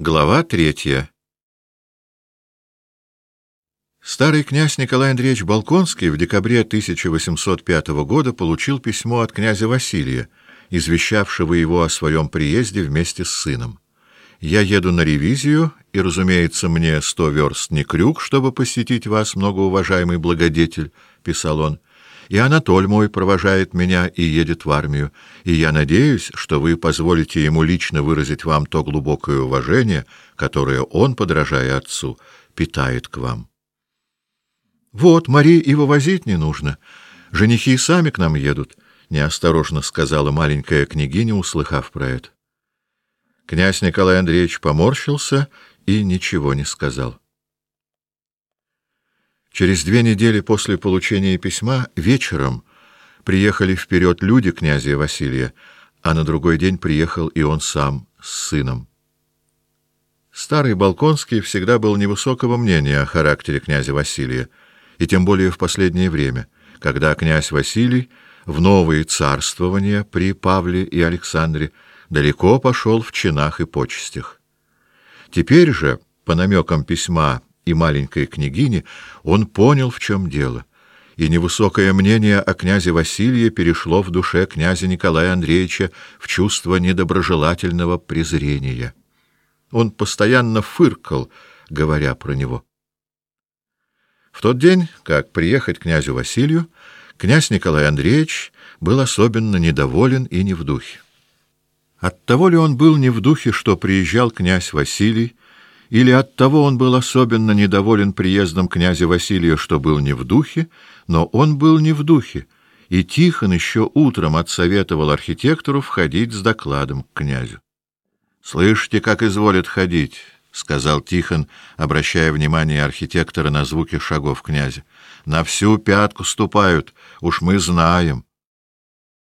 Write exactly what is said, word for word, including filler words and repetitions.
Глава третья. Старый князь Николай Андреевич Болконский в декабре тысяча восемьсот пятого года получил письмо от князя Василия, извещавшего его о своем приезде вместе с сыном. «Я еду на ревизию, и, разумеется, мне сто верст не крюк, чтобы посетить вас, многоуважаемый благодетель», — писал он. «И Анатоль мой провожает меня и едет в армию, и я надеюсь, что вы позволите ему лично выразить вам то глубокое уважение, которое он, подражая отцу, питает к вам». «Вот, Мари и вывозить не нужно. Женихи сами к нам едут», — неосторожно сказала маленькая княгиня, услыхав про это. Князь Николай Андреевич поморщился и ничего не сказал. Через две недели после получения письма вечером приехали вперед люди князя Василия, а на другой день приехал и он сам с сыном. Старый Болконский всегда был невысокого мнения о характере князя Василия, и тем более в последнее время, когда князь Василий в новые царствования при Павле и Александре далеко пошел в чинах и почестях. Теперь же, по намекам письма и маленькой княгини, он понял, в чем дело, и невысокое мнение о князе Василии перешло в душе князя Николая Андреевича в чувство недоброжелательного презрения. Он постоянно фыркал, говоря про него. В тот день, как приехать князю Василию, князь Николай Андреевич был особенно недоволен и не в духе. Оттого ли он был не в духе, что приезжал князь Василий, или оттого он был особенно недоволен приездом князя Василия, что был не в духе, но он был не в духе, и Тихон еще утром отсоветовал архитектору входить с докладом к князю. «Слышите, как изволят ходить?» — сказал Тихон, обращая внимание архитектора на звуки шагов князя. — На всю пятку ступают, уж мы знаем.